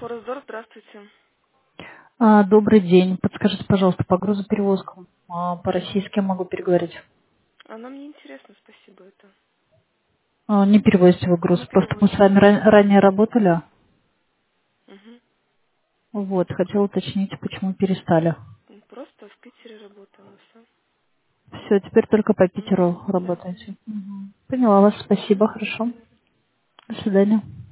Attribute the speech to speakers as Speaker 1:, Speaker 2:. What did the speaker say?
Speaker 1: Форездор, здравствуйте.
Speaker 2: Добрый день. Подскажите, пожалуйста, по грузоперевозкам по-российски могу переговорить?
Speaker 1: А нам не интересно, спасибо, это.
Speaker 2: Не перевозите вы груз.
Speaker 1: Мы
Speaker 2: Просто мы с
Speaker 1: перевозим.
Speaker 2: вами ранее работали.
Speaker 1: Угу.
Speaker 2: Вот, хотела уточнить, почему перестали.
Speaker 1: Просто в Питере работаем и все.
Speaker 2: Все, теперь только по
Speaker 1: Угу,
Speaker 2: Питеру
Speaker 1: да.
Speaker 2: работаете. Поняла вас.
Speaker 1: Угу.
Speaker 2: Спасибо. Хорошо. До свидания.